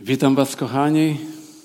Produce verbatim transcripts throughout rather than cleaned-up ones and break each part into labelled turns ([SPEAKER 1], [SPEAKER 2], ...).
[SPEAKER 1] Witam Was, kochani.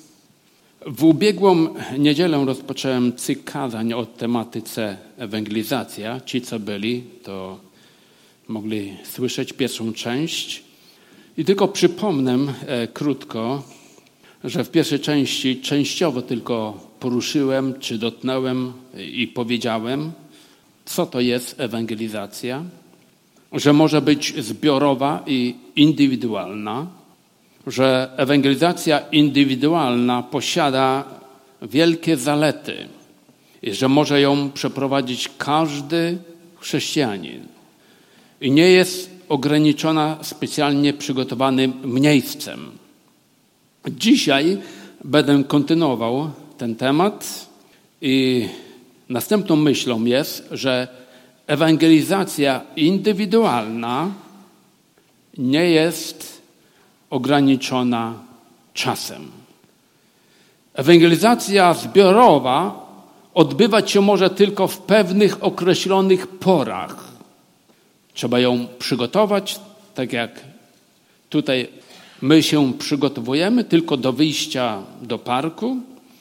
[SPEAKER 1] W ubiegłą niedzielę rozpocząłem cykl kazań o tematyce ewangelizacja. Ci, co byli, to mogli słyszeć pierwszą część. I tylko przypomnę e, krótko, że w pierwszej części częściowo tylko poruszyłem, czy dotknąłem i powiedziałem, co to jest ewangelizacja, że może być zbiorowa i indywidualna, że ewangelizacja indywidualna posiada wielkie zalety i że może ją przeprowadzić każdy chrześcijanin i nie jest ograniczona specjalnie przygotowanym miejscem. Dzisiaj będę kontynuował ten temat i następną myślą jest, że ewangelizacja indywidualna nie jest ograniczona czasem. Ewangelizacja zbiorowa odbywać się może tylko w pewnych określonych porach. Trzeba ją przygotować, tak jak tutaj my się przygotowujemy tylko do wyjścia do parku,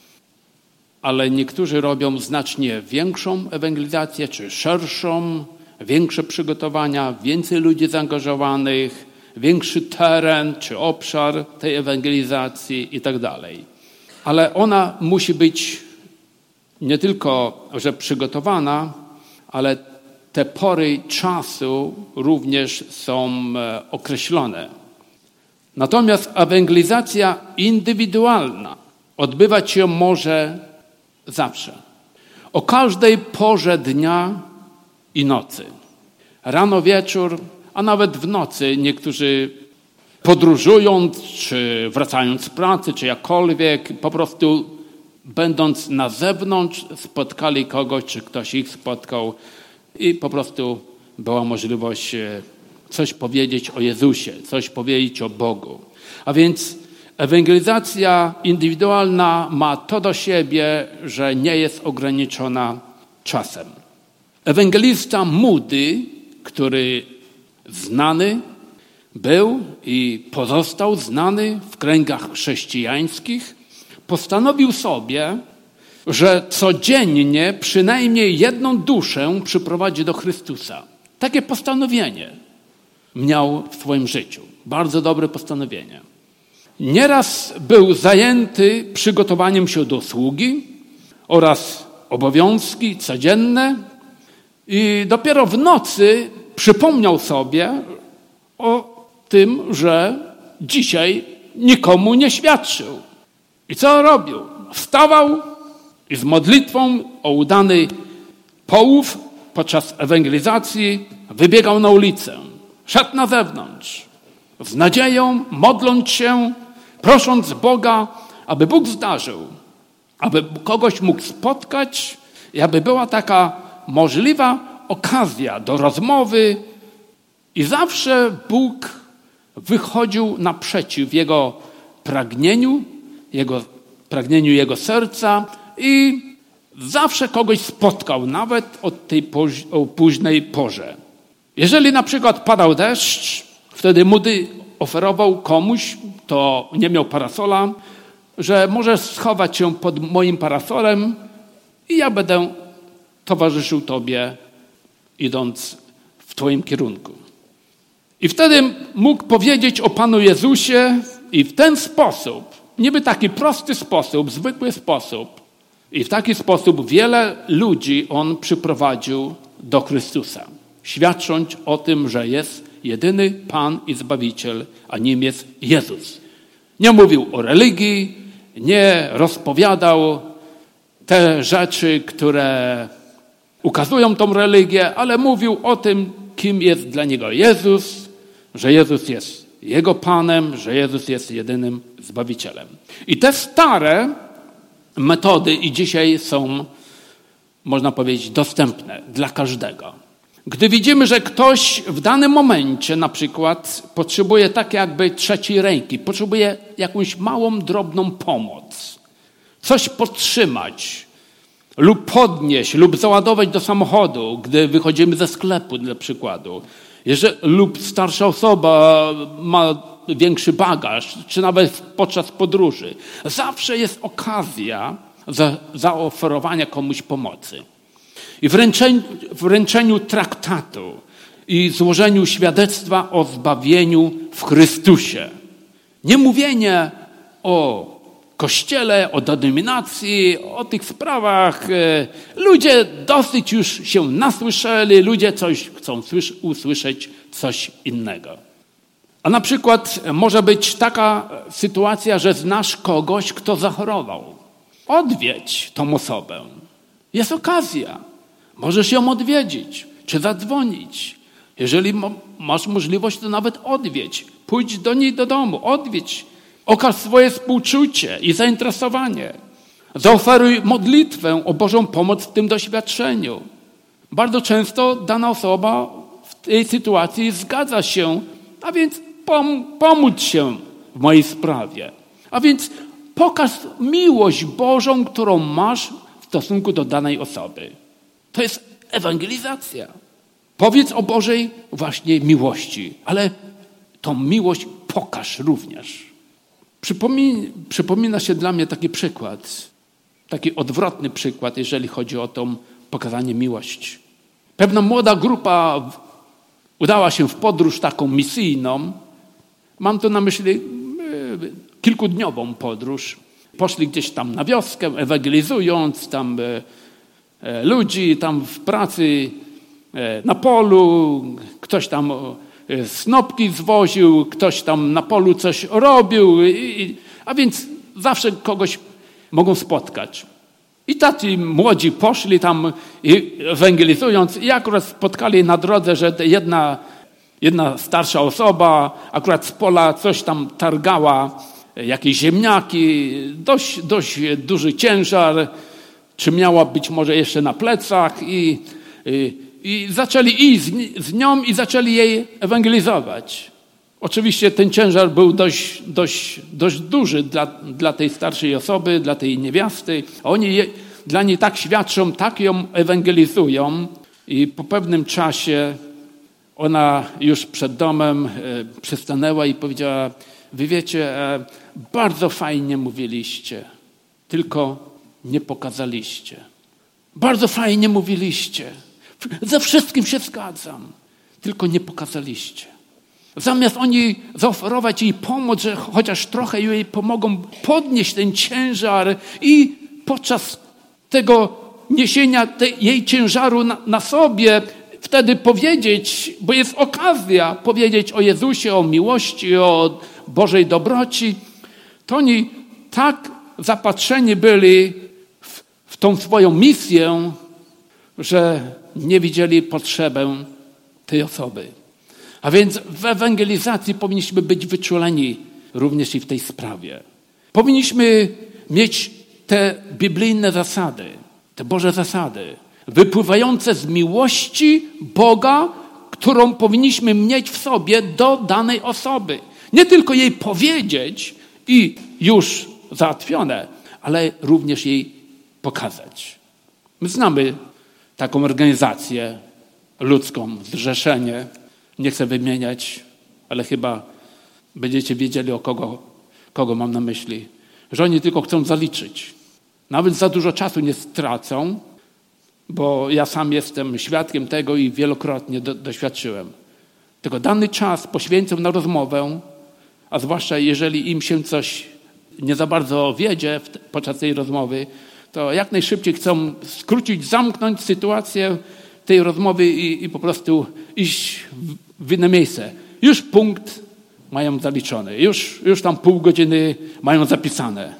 [SPEAKER 1] ale niektórzy robią znacznie większą ewangelizację, czy szerszą, większe przygotowania, więcej ludzi zaangażowanych, większy teren czy obszar tej ewangelizacji i tak dalej. Ale ona musi być nie tylko, że przygotowana, ale te pory czasu również są określone. Natomiast ewangelizacja indywidualna odbywać się może zawsze. O każdej porze dnia i nocy. Rano, wieczór, a nawet w nocy niektórzy podróżując, czy wracając z pracy, czy jakkolwiek, po prostu będąc na zewnątrz spotkali kogoś, czy ktoś ich spotkał i po prostu była możliwość coś powiedzieć o Jezusie, coś powiedzieć o Bogu. A więc ewangelizacja indywidualna ma to do siebie, że nie jest ograniczona czasem. Ewangelista Moody, który znany był i pozostał znany w kręgach chrześcijańskich, postanowił sobie, że codziennie przynajmniej jedną duszę przyprowadzi do Chrystusa. Takie postanowienie miał w swoim życiu. Bardzo dobre postanowienie. Nieraz był zajęty przygotowaniem się do sługi oraz obowiązki codzienne i dopiero w nocy przypomniał sobie o tym, że dzisiaj nikomu nie świadczył. I co robił? Wstawał i z modlitwą o udany połów podczas ewangelizacji wybiegał na ulicę. Szedł na zewnątrz z nadzieją, modląc się, prosząc Boga, aby Bóg zdarzył, aby kogoś mógł spotkać i aby była taka możliwa okazja do rozmowy i zawsze Bóg wychodził naprzeciw jego pragnieniu, jego pragnieniu jego serca i zawsze kogoś spotkał, nawet od tej poż- o późnej porze. Jeżeli na przykład padał deszcz, wtedy Moody oferował komuś, kto nie miał parasola, że możesz schować się pod moim parasolem i ja będę towarzyszył tobie, idąc w twoim kierunku. I wtedy mógł powiedzieć o Panu Jezusie i w ten sposób, niby taki prosty sposób, zwykły sposób, i w taki sposób wiele ludzi on przyprowadził do Chrystusa, świadcząc o tym, że jest jedyny Pan i Zbawiciel, a nim jest Jezus. Nie mówił o religii, nie rozpowiadał te rzeczy, które ukazują tą religię, ale mówił o tym, kim jest dla niego Jezus, że Jezus jest Jego Panem, że Jezus jest jedynym Zbawicielem. I te stare metody i dzisiaj są, można powiedzieć, dostępne dla każdego. Gdy widzimy, że ktoś w danym momencie na przykład potrzebuje tak jakby trzeciej ręki, potrzebuje jakąś małą, drobną pomoc, coś podtrzymać lub podnieść, lub załadować do samochodu, gdy wychodzimy ze sklepu dla przykładu, Jeżeli, lub starsza osoba ma większy bagaż, czy nawet podczas podróży. Zawsze jest okazja za, zaoferowania komuś pomocy. I wręczeniu, wręczeniu traktatu i złożeniu świadectwa o zbawieniu w Chrystusie. Nie mówienie o Kościele, o denominacji, o tych sprawach. Ludzie dosyć już się nasłyszeli, ludzie coś chcą usłyszeć coś innego. A na przykład może być taka sytuacja, że znasz kogoś, kto zachorował. Odwiedź tą osobę. Jest okazja. Możesz ją odwiedzić, czy zadzwonić. Jeżeli masz możliwość, to nawet odwiedź. Pójdź do niej do domu, odwiedź. Okaż swoje współczucie i zainteresowanie. Zaoferuj modlitwę o Bożą pomoc w tym doświadczeniu. Bardzo często dana osoba w tej sytuacji zgadza się, a więc pom- pomóc się w mojej sprawie. A więc pokaż miłość Bożą, którą masz w stosunku do danej osoby. To jest ewangelizacja. Powiedz o Bożej właśnie miłości, ale tą miłość pokaż również. Przypomina, przypomina się dla mnie taki przykład, taki odwrotny przykład, jeżeli chodzi o to pokazanie miłości. Pewna młoda grupa udała się w podróż taką misyjną. Mam tu na myśli kilkudniową podróż. Poszli gdzieś tam na wioskę, ewangelizując tam ludzi, tam w pracy, na polu. Ktoś tam snopki zwoził, ktoś tam na polu coś robił, a więc zawsze kogoś mogą spotkać. I tacy młodzi poszli tam ewangelizując i akurat spotkali na drodze, że jedna, jedna starsza osoba akurat z pola coś tam targała, jakieś ziemniaki, dość, dość duży ciężar, czy miała być może jeszcze na plecach i, i, i zaczęli iść z, z nią i zaczęli jej ewangelizować. Oczywiście ten ciężar był dość, dość, dość duży dla, dla tej starszej osoby, dla tej niewiasty. Oni je, dla niej tak świadczą, tak ją ewangelizują i po pewnym czasie ona już przed domem e, przystanęła i powiedziała: wy wiecie, e, bardzo fajnie mówiliście, tylko nie pokazaliście. Bardzo fajnie mówiliście, ze wszystkim się zgadzam, tylko nie pokazaliście. Zamiast oni zaoferować jej pomoc, że chociaż trochę jej pomogą podnieść ten ciężar i podczas tego niesienia te, jej ciężaru na, na sobie wtedy powiedzieć, bo jest okazja powiedzieć o Jezusie, o miłości, o Bożej dobroci, to oni tak zapatrzeni byli w, w tą swoją misję, że nie widzieli potrzebę tej osoby. A więc w ewangelizacji powinniśmy być wyczuleni również i w tej sprawie. Powinniśmy mieć te biblijne zasady, te Boże zasady, wypływające z miłości Boga, którą powinniśmy mieć w sobie do danej osoby. Nie tylko jej powiedzieć i już załatwione, ale również jej pokazać. My znamy taką organizację ludzką, zrzeszenie. Nie chcę wymieniać, ale chyba będziecie wiedzieli, o kogo, kogo mam na myśli. Że oni tylko chcą zaliczyć. Nawet za dużo czasu nie stracą, bo ja sam jestem świadkiem tego i wielokrotnie do, doświadczyłem. Tylko dany czas poświęcą na rozmowę, a zwłaszcza jeżeli im się coś nie za bardzo wiedzie w, podczas tej rozmowy, to jak najszybciej chcą skrócić, zamknąć sytuację tej rozmowy i, i po prostu iść w, w inne miejsce. Już punkt mają zaliczony, już, już tam pół godziny mają zapisane.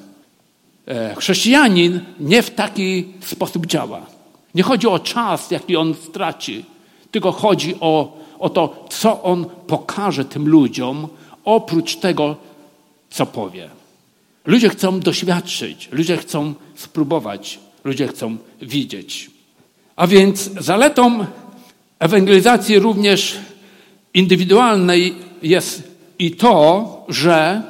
[SPEAKER 1] E, chrześcijanin nie w taki sposób działa. Nie chodzi o czas, jaki on straci, tylko chodzi o, o to, co on pokaże tym ludziom, oprócz tego, co powie. Ludzie chcą doświadczyć, ludzie chcą spróbować, ludzie chcą widzieć. A więc zaletą ewangelizacji również indywidualnej jest i to, że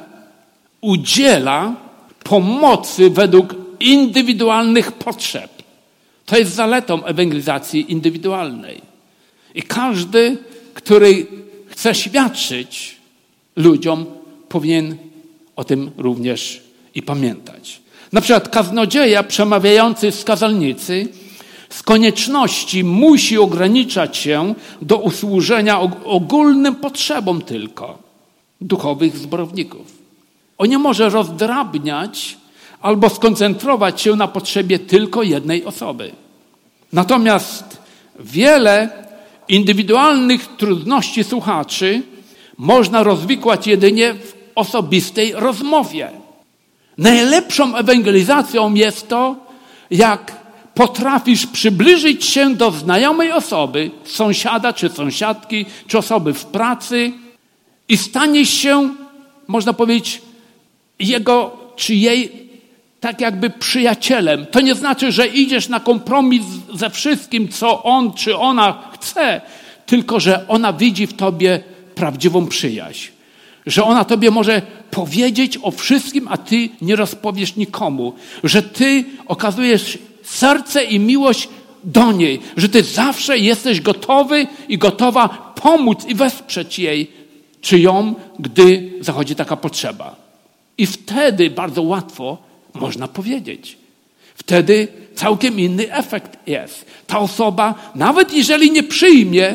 [SPEAKER 1] udziela pomocy według indywidualnych potrzeb. To jest zaletą ewangelizacji indywidualnej. I każdy, który chce świadczyć ludziom, powinien o tym również i pamiętać. Na przykład kaznodzieja przemawiający z kazalnicy z konieczności musi ograniczać się do usłużenia ogólnym potrzebom tylko duchowych zborowników. On nie może rozdrabniać albo skoncentrować się na potrzebie tylko jednej osoby. Natomiast wiele indywidualnych trudności słuchaczy można rozwikłać jedynie w osobistej rozmowie. Najlepszą ewangelizacją jest to, jak potrafisz przybliżyć się do znajomej osoby, sąsiada czy sąsiadki, czy osoby w pracy i staniesz się, można powiedzieć, jego czy jej tak jakby przyjacielem. To nie znaczy, że idziesz na kompromis ze wszystkim, co on czy ona chce, tylko że ona widzi w tobie prawdziwą przyjaźń. Że ona tobie może powiedzieć o wszystkim, a ty nie rozpowiesz nikomu. Że ty okazujesz serce i miłość do niej. Że ty zawsze jesteś gotowy i gotowa pomóc i wesprzeć jej czy ją, gdy zachodzi taka potrzeba. I wtedy bardzo łatwo można powiedzieć. Wtedy całkiem inny efekt jest. Ta osoba, nawet jeżeli nie przyjmie,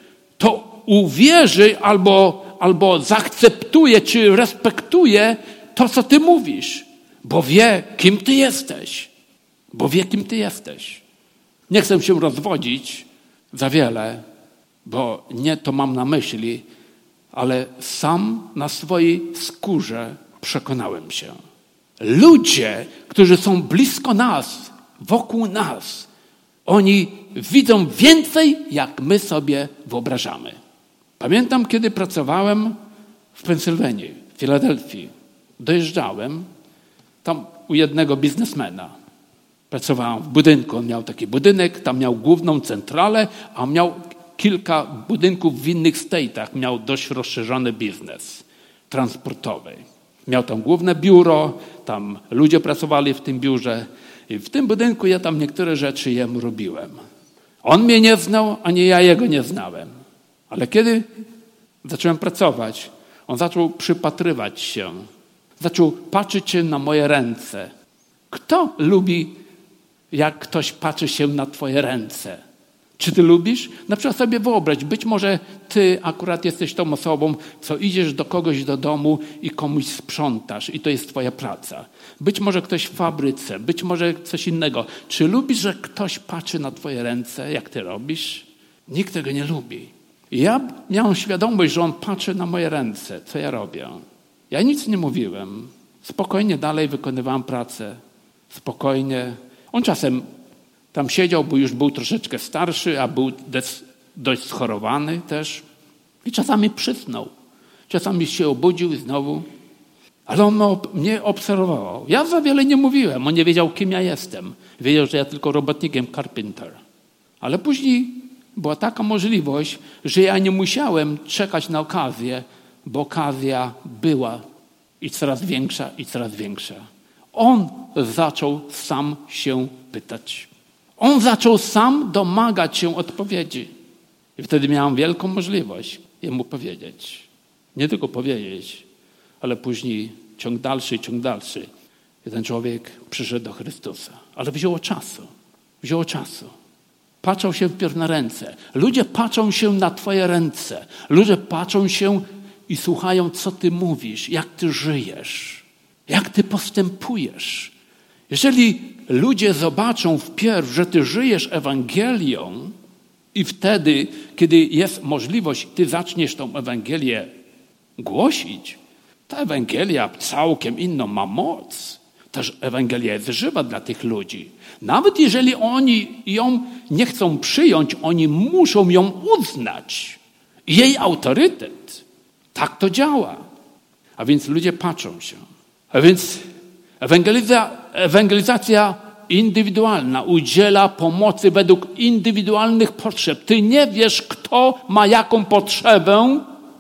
[SPEAKER 1] to uwierzy albo, albo zaakceptuje, czy respektuje to, co ty mówisz. Bo wie, kim ty jesteś. Bo wie, kim ty jesteś. Nie chcę się rozwodzić za wiele, bo nie to mam na myśli, ale sam na swojej skórze przekonałem się. Ludzie, którzy są blisko nas, wokół nas, oni widzą więcej, jak my sobie wyobrażamy. Pamiętam, kiedy pracowałem w Pensylwanii, w Filadelfii. Dojeżdżałem tam u jednego biznesmena. Pracowałem w budynku. On miał taki budynek, tam miał główną centralę, a miał kilka budynków w innych statach. Miał dość rozszerzony biznes transportowy. Miał tam główne biuro, tam ludzie pracowali w tym biurze i w tym budynku ja tam niektóre rzeczy jemu robiłem. On mnie nie znał, ani ja jego nie znałem. Ale kiedy zacząłem pracować, on zaczął przypatrywać się. Zaczął patrzeć się na moje ręce. Kto lubi, jak ktoś patrzy się na twoje ręce? Czy ty lubisz? Na przykład sobie wyobraź, być może ty akurat jesteś tą osobą, co idziesz do kogoś do domu i komuś sprzątasz i to jest twoja praca. Być może ktoś w fabryce, być może coś innego. Czy lubisz, że ktoś patrzy na twoje ręce, jak ty robisz? Nikt tego nie lubi. I ja miałem świadomość, że on patrzy na moje ręce, co ja robię. Ja nic nie mówiłem. Spokojnie dalej wykonywałem pracę. Spokojnie. On czasem tam siedział, bo już był troszeczkę starszy, a był dość schorowany też. I czasami przysnął. Czasami się obudził i znowu. Ale on mnie obserwował. Ja za wiele nie mówiłem. On nie wiedział, kim ja jestem. Wiedział, że ja tylko robotnikiem carpenter. Ale później była taka możliwość, że ja nie musiałem czekać na okazję, bo okazja była i coraz większa, i coraz większa. On zaczął sam się pytać. On zaczął sam domagać się odpowiedzi. I wtedy miałem wielką możliwość jemu powiedzieć. Nie tylko powiedzieć, ale później ciąg dalszy, ciąg dalszy. I ten człowiek przyszedł do Chrystusa. Ale wzięło czasu. Wzięło czasu. Patrzał się wpierw na ręce. Ludzie patrzą się na twoje ręce. Ludzie patrzą się i słuchają, co ty mówisz, jak ty żyjesz, jak ty postępujesz. Jeżeli ludzie zobaczą wpierw, że ty żyjesz Ewangelią i wtedy, kiedy jest możliwość, ty zaczniesz tą Ewangelię głosić, ta Ewangelia całkiem inną ma moc. Ta Ewangelia jest żywa dla tych ludzi. Nawet jeżeli oni ją nie chcą przyjąć, oni muszą ją uznać. Jej autorytet. Tak to działa. A więc ludzie patrzą się. A więc ewangeliza, ewangelizacja indywidualna udziela pomocy według indywidualnych potrzeb. Ty nie wiesz, kto ma jaką potrzebę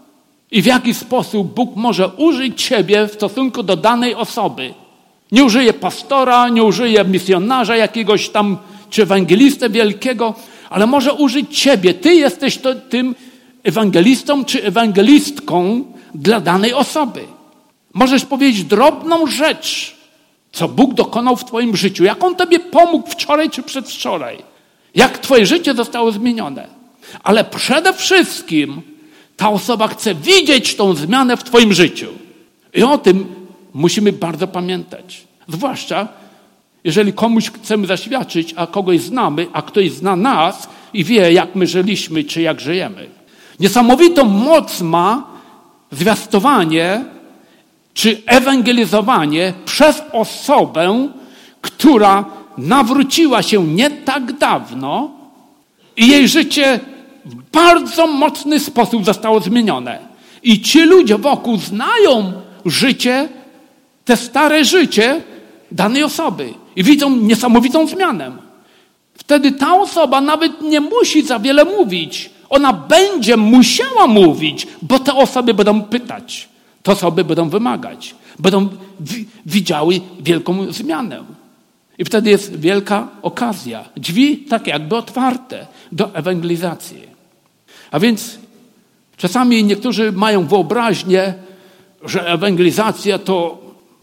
[SPEAKER 1] i w jaki sposób Bóg może użyć ciebie w stosunku do danej osoby. Nie użyje pastora, nie użyje misjonarza jakiegoś tam, czy ewangelistę wielkiego, ale może użyć ciebie. Ty jesteś to, tym ewangelistą czy ewangelistką dla danej osoby. Możesz powiedzieć drobną rzecz, co Bóg dokonał w twoim życiu. Jak On tobie pomógł wczoraj czy przedwczoraj. Jak twoje życie zostało zmienione. Ale przede wszystkim ta osoba chce widzieć tą zmianę w twoim życiu. I o tym musimy bardzo pamiętać. Zwłaszcza, jeżeli komuś chcemy zaświadczyć, a kogoś znamy, a ktoś zna nas i wie, jak my żyliśmy, czy jak żyjemy. Niesamowitą moc ma zwiastowanie, czy ewangelizowanie przez osobę, która nawróciła się nie tak dawno i jej życie w bardzo mocny sposób zostało zmienione. I ci ludzie wokół znają życie, te stare życie danej osoby i widzą niesamowitą zmianę. Wtedy ta osoba nawet nie musi za wiele mówić. Ona będzie musiała mówić, bo te osoby będą pytać. Te osoby będą wymagać. Będą wi- widziały wielką zmianę. I wtedy jest wielka okazja. Drzwi tak jakby otwarte do ewangelizacji. A więc czasami niektórzy mają wyobraźnię, że ewangelizacja to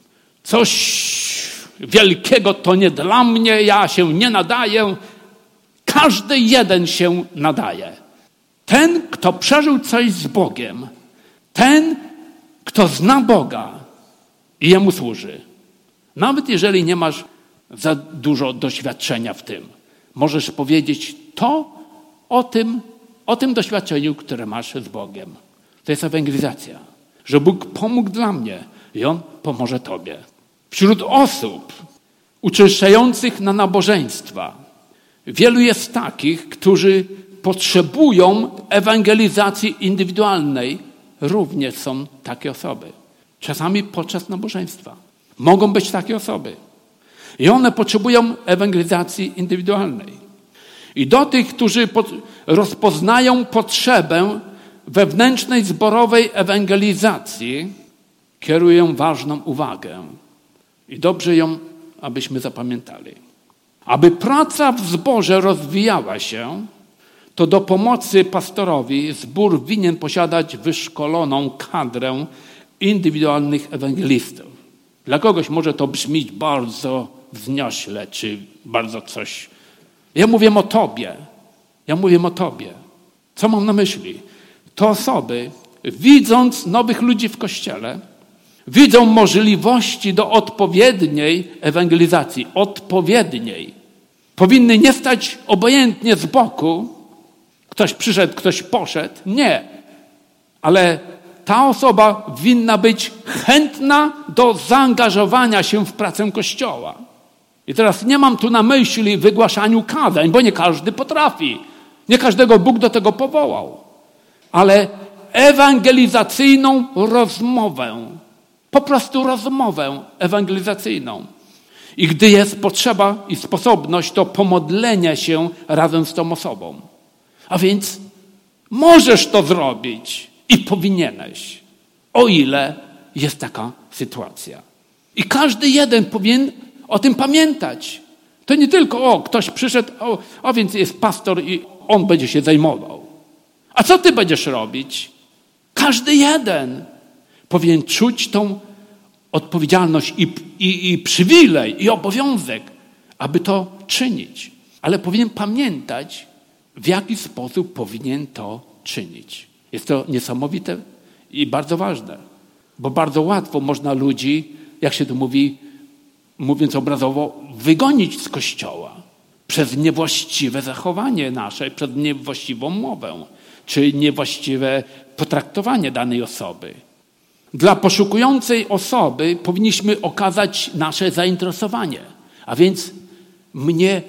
[SPEAKER 1] coś wielkiego, to nie dla mnie, ja się nie nadaję. Każdy jeden się nadaje. Ten, kto przeżył coś z Bogiem, ten, kto zna Boga i Jemu służy. Nawet jeżeli nie masz za dużo doświadczenia w tym, możesz powiedzieć to o tym, o tym doświadczeniu, które masz z Bogiem. To jest ewangelizacja. Że Bóg pomógł dla mnie i On pomoże tobie. Wśród osób uczęszczających na nabożeństwa wielu jest takich, którzy potrzebują ewangelizacji indywidualnej. Również są takie osoby. Czasami podczas nabożeństwa. Mogą być takie osoby. I one potrzebują ewangelizacji indywidualnej. I do tych, którzy rozpoznają potrzebę wewnętrznej, zborowej ewangelizacji, kieruję ważną uwagę. I dobrze ją, abyśmy zapamiętali. Aby praca w zborze rozwijała się, to do pomocy pastorowi zbór winien posiadać wyszkoloną kadrę indywidualnych ewangelistów. Dla kogoś może to brzmieć bardzo wzniośle, czy bardzo coś. Ja mówię o tobie. Ja mówię o tobie. Co mam na myśli? To osoby, widząc nowych ludzi w Kościele, widzą możliwości do odpowiedniej ewangelizacji. Odpowiedniej. Powinny nie stać obojętnie z boku. Ktoś przyszedł, ktoś poszedł. Nie. Ale ta osoba winna być chętna do zaangażowania się w pracę Kościoła. I teraz nie mam tu na myśli wygłaszaniu kazań, bo nie każdy potrafi. Nie każdego Bóg do tego powołał. Ale ewangelizacyjną rozmowę. Po prostu rozmowę ewangelizacyjną. I gdy jest potrzeba i sposobność, to pomodlenia się razem z tą osobą. A więc możesz to zrobić i powinieneś, o ile jest taka sytuacja. I każdy jeden powinien o tym pamiętać. To nie tylko, o, ktoś przyszedł, o, a więc jest pastor i on będzie się zajmował. A co ty będziesz robić? Każdy jeden powinien czuć tą odpowiedzialność i, i, i przywilej, i obowiązek, aby to czynić. Ale powinien pamiętać, w jaki sposób powinien to czynić. Jest to niesamowite i bardzo ważne, bo bardzo łatwo można ludzi, jak się to mówi, mówiąc obrazowo, wygonić z Kościoła przez niewłaściwe zachowanie nasze, przez niewłaściwą mowę, czy niewłaściwe potraktowanie danej osoby. Dla poszukującej osoby powinniśmy okazać nasze zainteresowanie. A więc mnie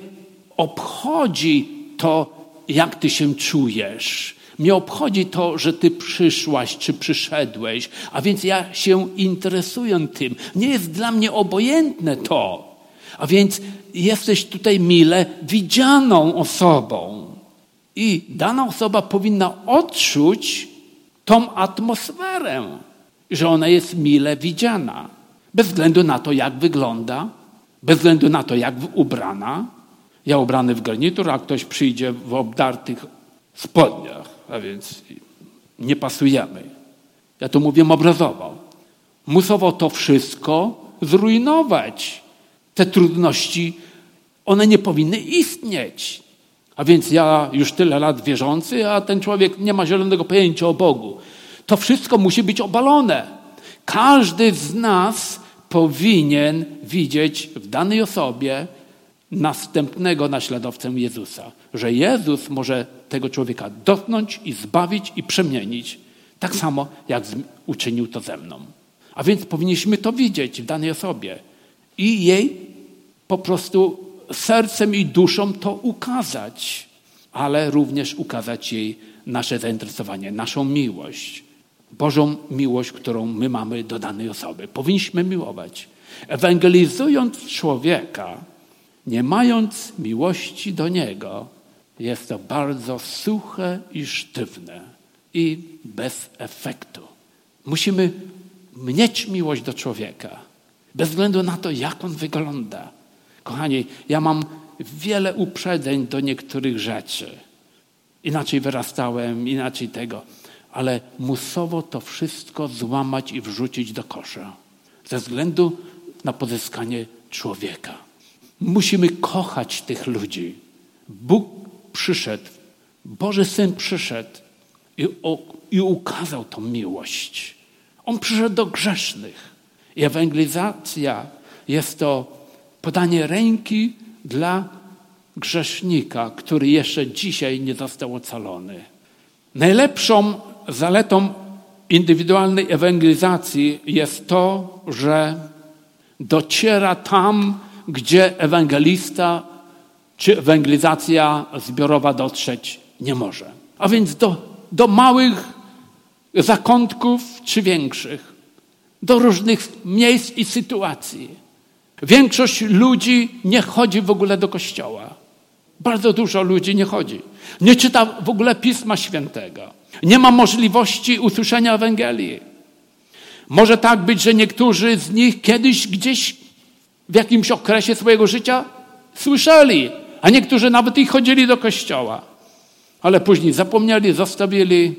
[SPEAKER 1] obchodzi to, jak ty się czujesz. Mnie obchodzi to, że ty przyszłaś czy przyszedłeś. A więc ja się interesuję tym. Nie jest dla mnie obojętne to. A więc jesteś tutaj mile widzianą osobą. I dana osoba powinna odczuć tą atmosferę, że ona jest mile widziana. Bez względu na to, jak wygląda, bez względu na to, jak ubrana. Ja ubrany w garnitur, a ktoś przyjdzie w obdartych spodniach, a więc nie pasujemy. Ja to mówię obrazowo. musowo to wszystko zrujnować. Te trudności, one nie powinny istnieć. A więc ja już tyle lat wierzący, a ten człowiek nie ma zielonego pojęcia o Bogu. To wszystko musi być obalone. Każdy z nas powinien widzieć w danej osobie następnego naśladowcę Jezusa. Że Jezus może tego człowieka dotknąć i zbawić i przemienić. Tak samo, jak uczynił to ze mną. A więc powinniśmy to widzieć w danej osobie. I jej po prostu sercem i duszą to ukazać. Ale również ukazać jej nasze zainteresowanie, naszą miłość. Bożą miłość, którą my mamy do danej osoby. Powinniśmy miłować. Ewangelizując człowieka, nie mając miłości do niego, jest to bardzo suche i sztywne i bez efektu. Musimy mieć miłość do człowieka, bez względu na to, jak on wygląda. Kochani, ja mam wiele uprzedzeń do niektórych rzeczy. Inaczej wyrastałem, inaczej tego. Ale musowo to wszystko złamać i wrzucić do kosza. Ze względu na pozyskanie człowieka. Musimy kochać tych ludzi. Bóg przyszedł, Boży Syn przyszedł i, o, i ukazał tą miłość. On przyszedł do grzesznych. I ewangelizacja jest to podanie ręki dla grzesznika, który jeszcze dzisiaj nie został ocalony. Najlepszą zaletą indywidualnej ewangelizacji jest to, że dociera tam, gdzie ewangelista czy ewangelizacja zbiorowa dotrzeć nie może. A więc do, do małych zakątków czy większych, do różnych miejsc i sytuacji. Większość ludzi nie chodzi w ogóle do kościoła. Bardzo dużo ludzi nie chodzi. Nie czyta w ogóle Pisma Świętego. Nie ma możliwości usłyszenia Ewangelii. Może tak być, że niektórzy z nich kiedyś gdzieś w jakimś okresie swojego życia słyszeli, a niektórzy nawet i chodzili do kościoła. Ale później zapomnieli, zostawili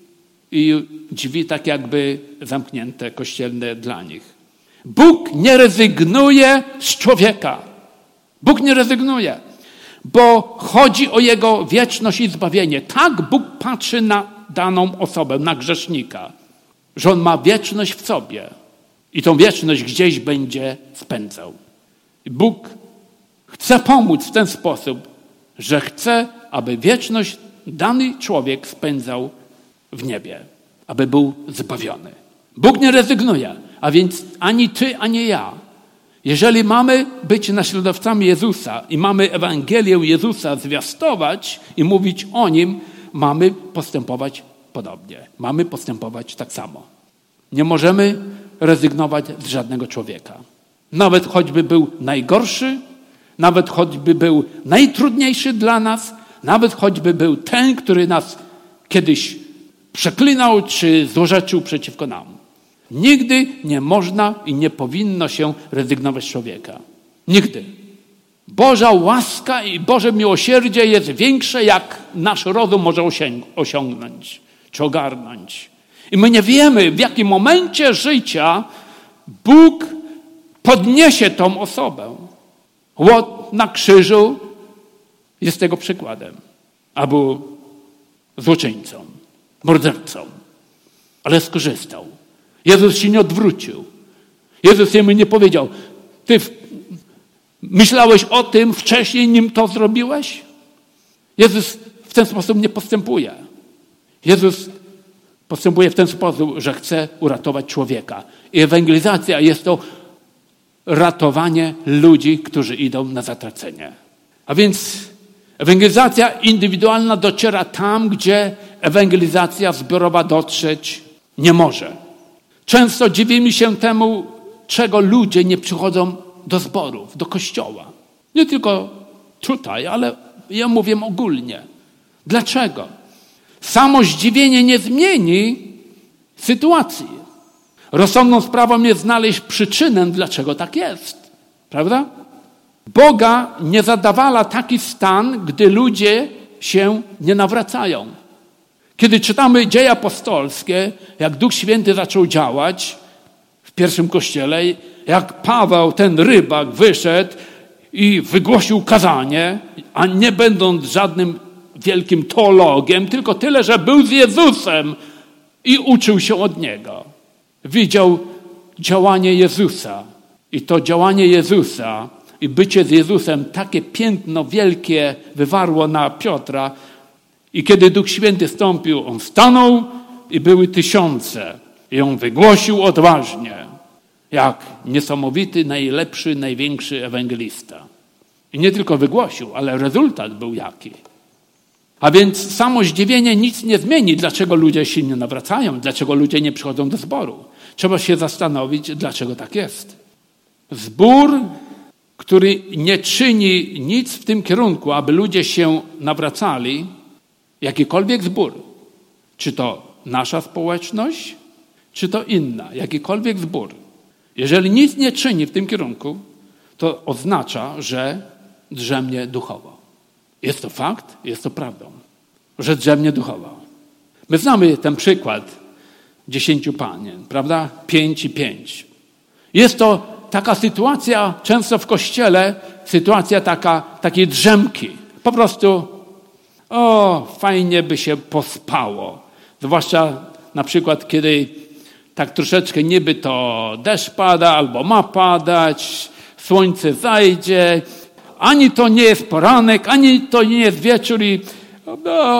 [SPEAKER 1] i drzwi tak jakby zamknięte, kościelne dla nich. Bóg nie rezygnuje z człowieka. Bóg nie rezygnuje, bo chodzi o jego wieczność i zbawienie. Tak Bóg patrzy na daną osobę, na grzesznika, że on ma wieczność w sobie i tą wieczność gdzieś będzie spędzał. I Bóg chce pomóc w ten sposób, że chce, aby wieczność dany człowiek spędzał w niebie, aby był zbawiony. Bóg nie rezygnuje, a więc ani ty, ani ja. Jeżeli mamy być naśladowcami Jezusa i mamy Ewangelię Jezusa zwiastować i mówić o Nim, mamy postępować podobnie. Mamy postępować tak samo. Nie możemy rezygnować z żadnego człowieka. Nawet choćby był najgorszy, nawet choćby był najtrudniejszy dla nas, nawet choćby był ten, który nas kiedyś przeklinał czy złorzeczył przeciwko nam. Nigdy nie można i nie powinno się rezygnować z człowieka. Nigdy. Boża łaska i Boże miłosierdzie jest większe, jak nasz rozum może osiągnąć czy ogarnąć. I my nie wiemy, w jakim momencie życia Bóg podniesie tą osobę. Łot na krzyżu jest tego przykładem. Albo złoczyńcą, mordercą. Ale skorzystał. Jezus się nie odwrócił. Jezus jemu nie powiedział, ty myślałeś o tym wcześniej, nim to zrobiłeś? Jezus w ten sposób nie postępuje. Jezus postępuje w ten sposób, że chce uratować człowieka. I ewangelizacja jest to ratowanie ludzi, którzy idą na zatracenie. A więc ewangelizacja indywidualna dociera tam, gdzie ewangelizacja zbiorowa dotrzeć nie może. Często dziwimy się temu, czego ludzie nie przychodzą do zborów, do kościoła. Nie tylko tutaj, ale ja mówię ogólnie. Dlaczego? Samo zdziwienie nie zmieni sytuacji. Rozsądną sprawą jest znaleźć przyczynę, dlaczego tak jest. Prawda? Boga nie zadawala taki stan, gdy ludzie się nie nawracają. Kiedy czytamy Dzieje Apostolskie, jak Duch Święty zaczął działać, w pierwszym kościele, jak Paweł, ten rybak, wyszedł i wygłosił kazanie, a nie będąc żadnym wielkim teologiem, tylko tyle, że był z Jezusem i uczył się od Niego. Widział działanie Jezusa. I to działanie Jezusa i bycie z Jezusem takie piętno wielkie wywarło na Piotra. I kiedy Duch Święty stąpił, on stanął i były tysiące. I on wygłosił odważnie, jak niesamowity, najlepszy, największy ewangelista. I nie tylko wygłosił, ale rezultat był jaki. A więc samo zdziwienie nic nie zmieni, dlaczego ludzie się nie nawracają, dlaczego ludzie nie przychodzą do zboru. Trzeba się zastanowić, dlaczego tak jest. Zbór, który nie czyni nic w tym kierunku, aby ludzie się nawracali, jakikolwiek zbór, czy to nasza społeczność, czy to inna, jakikolwiek zbór, jeżeli nic nie czyni w tym kierunku, to oznacza, że drzemnie duchowo. Jest to fakt, jest to prawdą, że drzemnie duchowo. My znamy ten przykład dziesięciu panien, prawda? Pięć i pięć. Jest to taka sytuacja często w kościele, sytuacja taka, takiej drzemki. Po prostu, o, fajnie by się pospało. Zwłaszcza na przykład, kiedy tak troszeczkę niby to deszcz pada albo ma padać, słońce zajdzie, ani to nie jest poranek, ani to nie jest wieczór i o,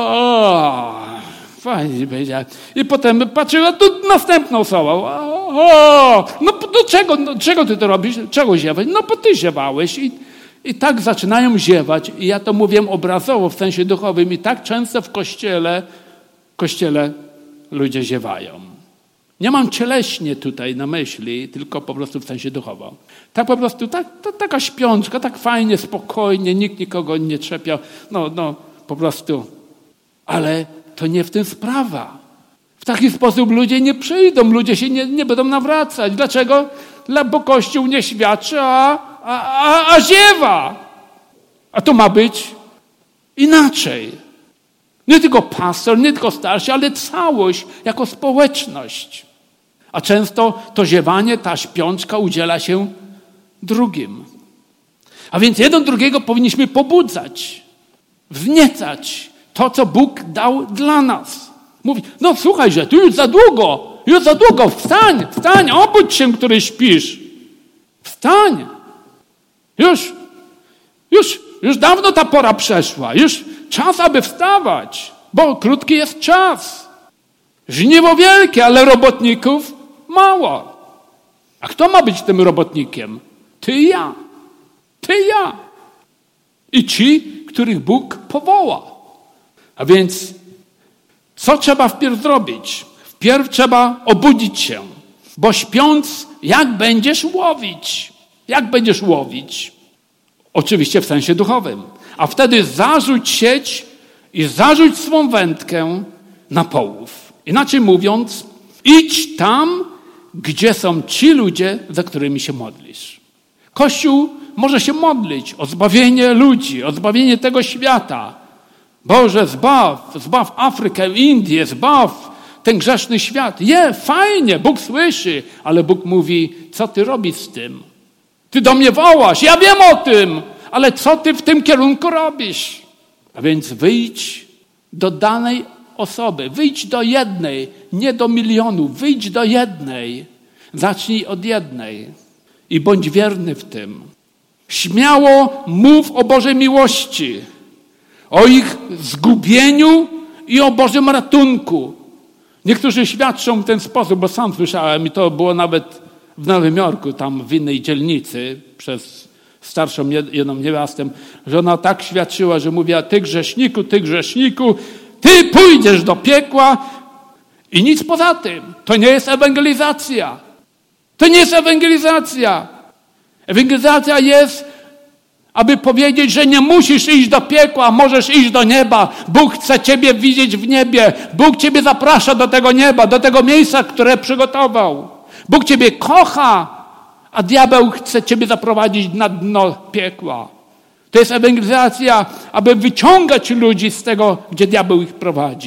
[SPEAKER 1] o, fajnie będzie. I potem patrzę, a tu następną osobą. O, o, no do czego, do czego ty to robisz? Czego ziewałeś? No bo ty ziewałeś. I, I tak zaczynają ziewać. I ja to mówię obrazowo, w sensie duchowym. I tak często w kościele, w kościele ludzie ziewają. Nie mam cieleśnie tutaj na myśli, tylko po prostu w sensie duchowo. Tak po prostu, tak, to, taka śpiączka, tak fajnie, spokojnie, nikt nikogo nie trzepiał. No, no, po prostu. Ale to nie w tym sprawa. W taki sposób ludzie nie przyjdą, ludzie się nie, nie będą nawracać. Dlaczego? Bo Kościół nie świadczy, a, a, a, a ziewa. A to ma być inaczej. Nie tylko pastor, nie tylko starszy, ale całość jako społeczność. A często to ziewanie, ta śpiączka udziela się drugim. A więc jeden drugiego powinniśmy pobudzać, wzniecać to, co Bóg dał dla nas. Mówi, no słuchaj, że tu już za długo, już za długo, wstań, wstań, obudź się, który śpisz. Wstań. Już, już, już dawno ta pora przeszła, już czas, aby wstawać, bo krótki jest czas. Żniwo wielkie, ale robotników mało. A kto ma być tym robotnikiem? Ty i ja. Ty i ja. I ci, których Bóg powoła. A więc co trzeba wpierw zrobić? Wpierw trzeba obudzić się, bo śpiąc, jak będziesz łowić? Jak będziesz łowić? Oczywiście w sensie duchowym. A wtedy zarzuć sieć i zarzuć swą wędkę na połów. Inaczej mówiąc, idź tam, gdzie są ci ludzie, za którymi się modlisz. Kościół może się modlić o zbawienie ludzi, o zbawienie tego świata. Boże, zbaw, zbaw Afrykę, Indię, zbaw ten grzeszny świat. Je, fajnie, Bóg słyszy, ale Bóg mówi, co ty robisz z tym? Ty do mnie wołasz, ja wiem o tym, ale co ty w tym kierunku robisz? A więc wyjdź do danej osoby, wyjdź do jednej, nie do milionów, wyjdź do jednej. Zacznij od jednej i bądź wierny w tym. Śmiało mów o Bożej miłości, o ich zgubieniu i o Bożym ratunku. Niektórzy świadczą w ten sposób, bo sam słyszałem i to było nawet w Nowym Jorku, tam w innej dzielnicy przez starszą jedną niewiastę, że ona tak świadczyła, że mówiła, ty grzeszniku, ty grzeszniku, ty pójdziesz do piekła i nic poza tym. To nie jest ewangelizacja. To nie jest ewangelizacja. Ewangelizacja jest, aby powiedzieć, że nie musisz iść do piekła, możesz iść do nieba. Bóg chce ciebie widzieć w niebie. Bóg ciebie zaprasza do tego nieba, do tego miejsca, które przygotował. Bóg ciebie kocha, a diabeł chce ciebie zaprowadzić na dno piekła. To jest ewangelizacja, aby wyciągać ludzi z tego, gdzie diabeł ich prowadzi.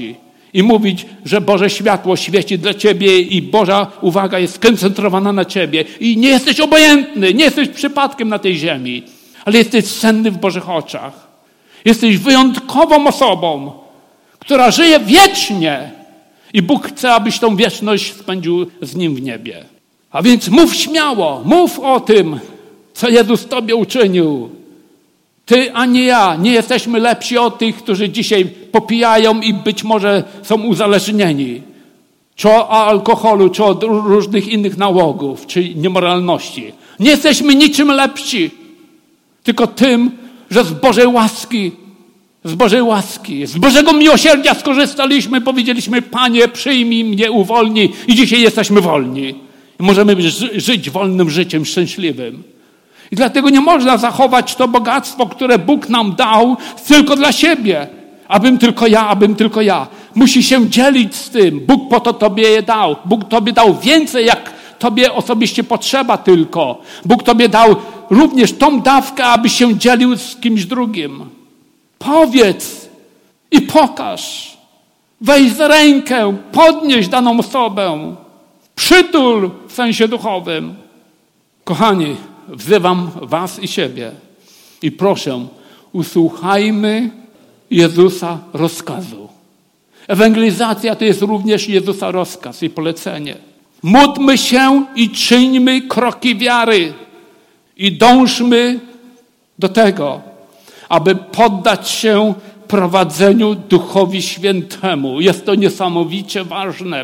[SPEAKER 1] i mówić, że Boże światło świeci dla ciebie i Boża uwaga jest skoncentrowana na ciebie i nie jesteś obojętny, nie jesteś przypadkiem na tej ziemi, ale jesteś cenny w Bożych oczach. Jesteś wyjątkową osobą, która żyje wiecznie i Bóg chce, abyś tą wieczność spędził z Nim w niebie. A więc mów śmiało, mów o tym, co Jezus tobie uczynił. Ty ani ja nie jesteśmy lepsi od tych, którzy dzisiaj popijają i być może są uzależnieni. Czy od alkoholu, czy od różnych innych nałogów, czy niemoralności. Nie jesteśmy niczym lepsi, tylko tym, że z Bożej łaski, z Bożej łaski, z Bożego miłosierdzia skorzystaliśmy, powiedzieliśmy: Panie, przyjmij mnie, uwolnij, i dzisiaj jesteśmy wolni. I możemy ży- żyć wolnym życiem, szczęśliwym. I dlatego nie można zachować to bogactwo, które Bóg nam dał, tylko dla siebie. Abym tylko ja, abym tylko ja. Musi się dzielić z tym. Bóg po to tobie je dał. Bóg tobie dał więcej, jak tobie osobiście potrzeba tylko. Bóg tobie dał również tą dawkę, aby się dzielił z kimś drugim. Powiedz i pokaż. Weź za rękę, podnieś daną osobę. Przytul w sensie duchowym. Kochani, wzywam was i siebie i proszę, usłuchajmy Jezusa rozkazu. Ewangelizacja to jest również Jezusa rozkaz i polecenie. Módlmy się i czyńmy kroki wiary i dążmy do tego, aby poddać się prowadzeniu Duchowi Świętemu. Jest to niesamowicie ważne.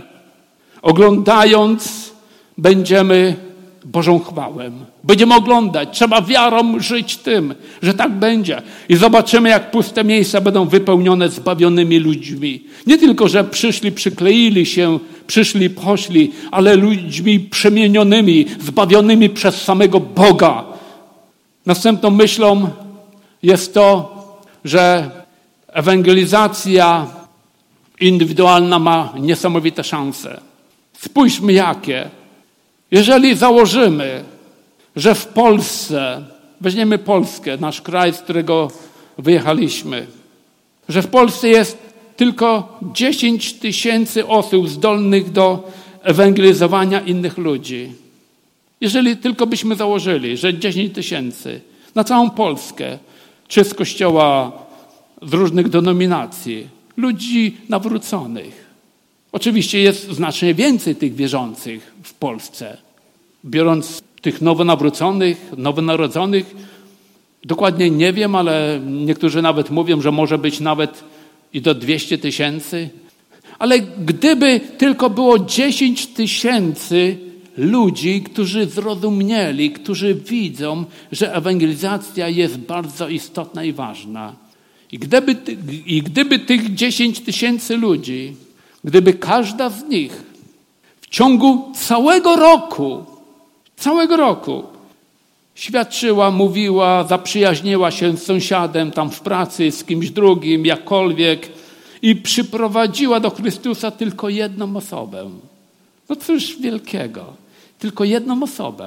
[SPEAKER 1] Oglądając będziemy Bożą chwałę. Będziemy oglądać. Trzeba wiarą żyć tym, że tak będzie. I zobaczymy, jak puste miejsca będą wypełnione zbawionymi ludźmi. Nie tylko, że przyszli, przykleili się, przyszli, poszli, ale ludźmi przemienionymi, zbawionymi przez samego Boga. Następną myślą jest to, że ewangelizacja indywidualna ma niesamowite szanse. Spójrzmy jakie. Jeżeli założymy, że w Polsce, weźmiemy Polskę, nasz kraj, z którego wyjechaliśmy, że w Polsce jest tylko dziesięć tysięcy osób zdolnych do ewangelizowania innych ludzi. Jeżeli tylko byśmy założyli, że dziesięć tysięcy na całą Polskę, czy z kościoła, z różnych denominacji, ludzi nawróconych. Oczywiście jest znacznie więcej tych wierzących w Polsce. Biorąc tych nowonawróconych, nowonarodzonych, dokładnie nie wiem, ale niektórzy nawet mówią, że może być nawet i do dwieście tysięcy. Ale gdyby tylko było dziesięć tysięcy ludzi, którzy zrozumieli, którzy widzą, że ewangelizacja jest bardzo istotna i ważna. I gdyby, i gdyby tych dziesięć tysięcy ludzi, gdyby każda z nich w ciągu całego roku, całego roku świadczyła, mówiła, zaprzyjaźniła się z sąsiadem tam w pracy, z kimś drugim, jakkolwiek i przyprowadziła do Chrystusa tylko jedną osobę. No cóż wielkiego. Tylko jedną osobę.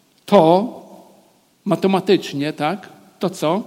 [SPEAKER 1] To matematycznie, tak? To co?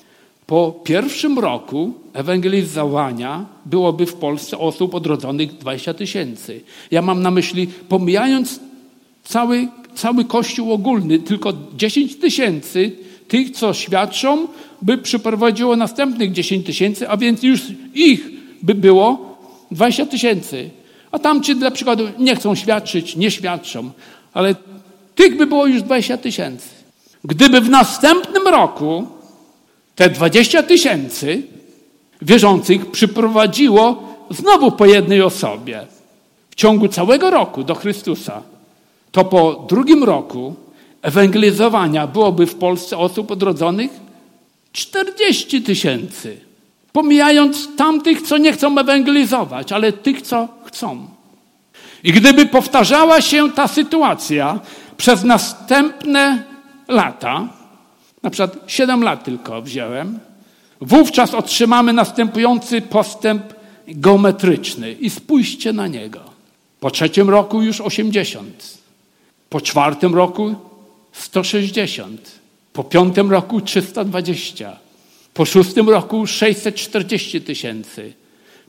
[SPEAKER 1] Po pierwszym roku ewangelizowania byłoby w Polsce osób odrodzonych dwadzieścia tysięcy. Ja mam na myśli, pomijając cały, cały Kościół ogólny, tylko dziesięć tysięcy tych, co świadczą, by przyprowadziło następnych dziesięć tysięcy, a więc już ich by było dwadzieścia tysięcy. A tamci dla przykładu nie chcą świadczyć, nie świadczą. Ale tych by było już dwadzieścia tysięcy. Gdyby w następnym roku te dwadzieścia tysięcy wierzących przyprowadziło znowu po jednej osobie w ciągu całego roku do Chrystusa, to po drugim roku ewangelizowania byłoby w Polsce osób odrodzonych czterdzieści tysięcy. Pomijając tamtych, co nie chcą ewangelizować, ale tych, co chcą. I gdyby powtarzała się ta sytuacja przez następne lata, na przykład siedem lat tylko wziąłem, wówczas otrzymamy następujący postęp geometryczny. I spójrzcie na niego. Po trzecim roku już osiemdziesiąt. Po czwartym roku sto sześćdziesiąt. Po piątym roku trzysta dwadzieścia. Po szóstym roku sześćset czterdzieści tysięcy.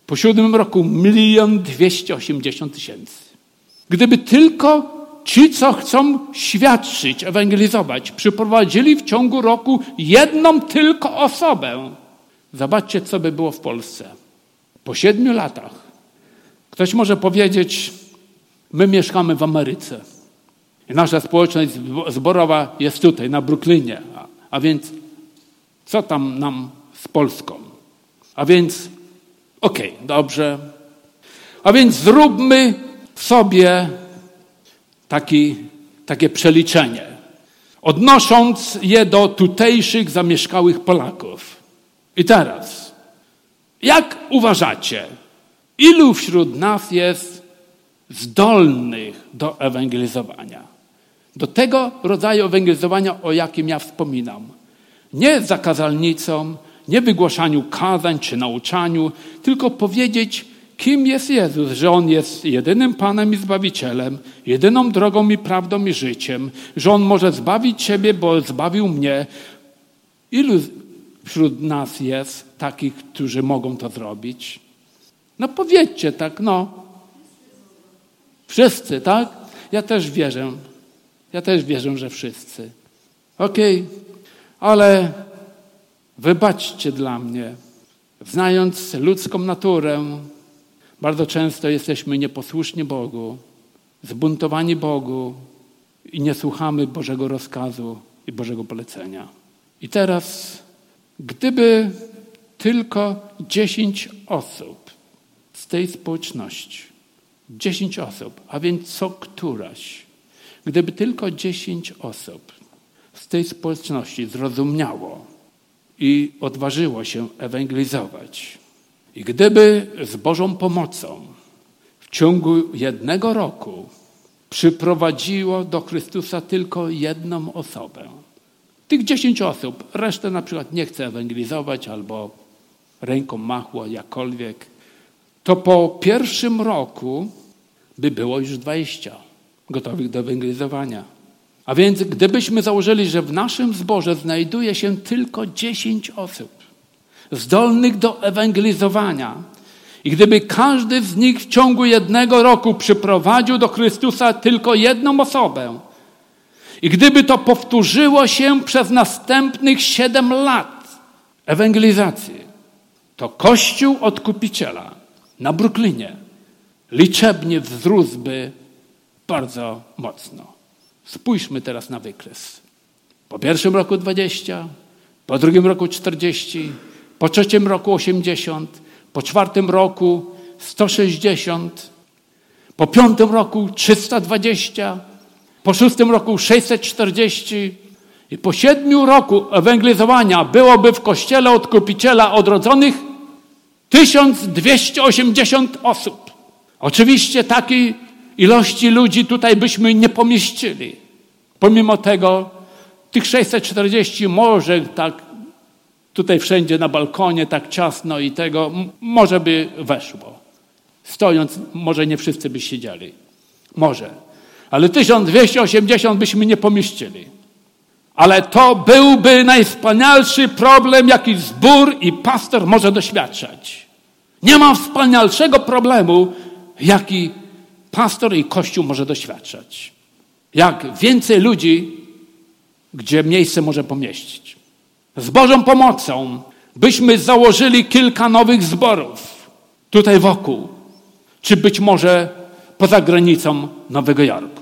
[SPEAKER 1] Po siódmym roku milion dwieście osiemdziesiąt tysięcy. Gdyby tylko ci, co chcą świadczyć, ewangelizować, przyprowadzili w ciągu roku jedną tylko osobę, zobaczcie, co by było w Polsce. Po siedmiu latach. Ktoś może powiedzieć, my mieszkamy w Ameryce. I nasza społeczność zborowa jest tutaj, na Brooklynie. A, a więc co tam nam z Polską? A więc, okej, okay, dobrze. A więc zróbmy sobie taki, takie przeliczenie, odnosząc je do tutejszych zamieszkałych Polaków. I teraz, jak uważacie, ilu wśród nas jest zdolnych do ewangelizowania? Do tego rodzaju ewangelizowania, o jakim ja wspominam. Nie za kazalnicą, nie wygłaszaniu kazań czy nauczaniu, tylko powiedzieć, kim jest Jezus, że On jest jedynym Panem i Zbawicielem, jedyną drogą i prawdą i życiem, że On może zbawić Ciebie, bo zbawił mnie. Ilu wśród nas jest takich, którzy mogą to zrobić? No powiedzcie tak, no. Wszyscy, tak? Ja też wierzę. Ja też wierzę, że wszyscy. Okej, okay. Ale wybaczcie dla mnie. Znając ludzką naturę, bardzo często jesteśmy nieposłuszni Bogu, zbuntowani Bogu i nie słuchamy Bożego rozkazu i Bożego polecenia. I teraz, gdyby tylko dziesięć osób z tej społeczności, dziesięć osób, a więc co któraś, gdyby tylko dziesięć osób z tej społeczności zrozumiało i odważyło się ewangelizować, i gdyby z Bożą pomocą w ciągu jednego roku przyprowadziło do Chrystusa tylko jedną osobę, tych dziesięć osób, resztę na przykład nie chce ewangelizować albo ręką machło jakkolwiek, to po pierwszym roku by było już dwadzieścia gotowych do ewangelizowania. A więc gdybyśmy założyli, że w naszym zborze znajduje się tylko dziesięć osób zdolnych do ewangelizowania i gdyby każdy z nich w ciągu jednego roku przyprowadził do Chrystusa tylko jedną osobę i gdyby to powtórzyło się przez następnych siedem lat ewangelizacji, to Kościół Odkupiciela na Brooklynie liczebnie wzrósłby bardzo mocno. Spójrzmy teraz na wykres. Po pierwszym roku dwadzieścia, po drugim roku czterdzieści, po trzecim roku osiemdziesiąt, po czwartym roku sto sześćdziesiąt, po piątym roku trzysta dwadzieścia, po szóstym roku sześćset czterdzieści i po siedmiu roku ewangelizowania byłoby w Kościele Odkupiciela odrodzonych tysiąc dwieście osiemdziesiąt osób. Oczywiście takiej ilości ludzi tutaj byśmy nie pomieścili. Pomimo tego tych sześćset czterdzieści może tak tutaj wszędzie na balkonie tak ciasno i tego może by weszło. Stojąc może nie wszyscy by siedzieli. Może. Ale tysiąc dwieście osiemdziesiąt byśmy nie pomieścili. Ale to byłby najwspanialszy problem, jaki zbór i pastor może doświadczać. Nie ma wspanialszego problemu, jaki pastor i Kościół może doświadczać. Jak więcej ludzi, gdzie miejsce może pomieścić. Z Bożą pomocą byśmy założyli kilka nowych zborów tutaj wokół, czy być może poza granicą Nowego Jorku.